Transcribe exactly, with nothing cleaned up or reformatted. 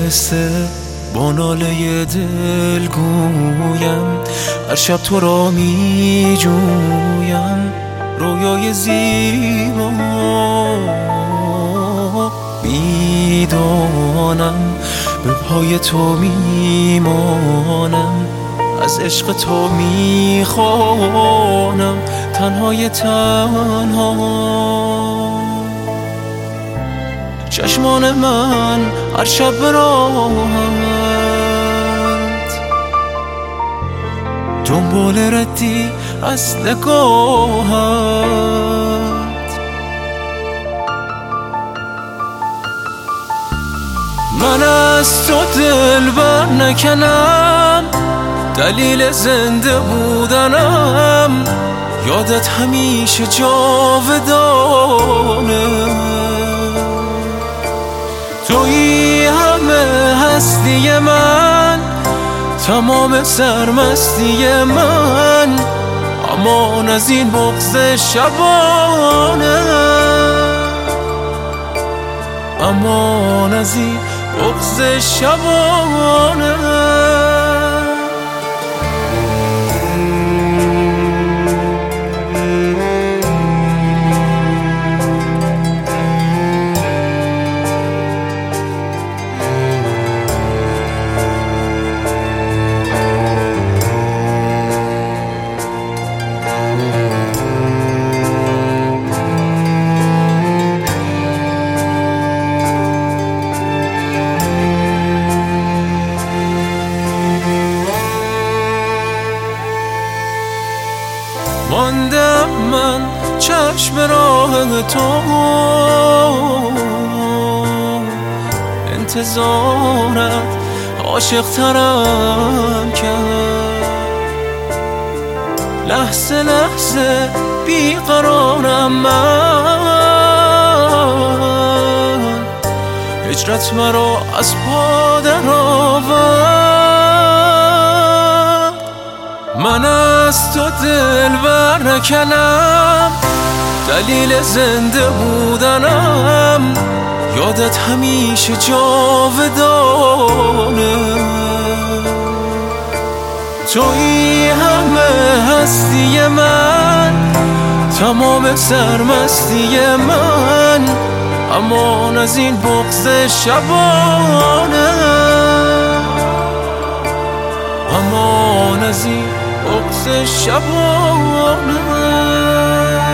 آهسته با ناله دل گویم، هر شب تو را می جویم، رویای زیبا میدانم، به پای تو میمانم، از عشق تو میخوانم، تنهای تنها. چشمان من هر شب به راهت، دنبال ردی از نگاهت. من از تو دل بر نکنم، دلیل زنده بودنم، یادت همیشه جاودانه. تویی همه هستی من، تمام سرمستی من، امان از این بغض شبانه، امان از این بغض شبانه. ماندم من چشم راه تو، انتظارت عاشق ترم کرد، لحظه لحظه بیقرارم من، هجرت مرا از پا در آورد. من از تو دل بر نکنم، دلیل زنده بودنم، یادت همیشه جاودانه. تویی همه هستی من، تمام سرمستی من، امان از این بغض شبانه، امان از این بغض شبانه.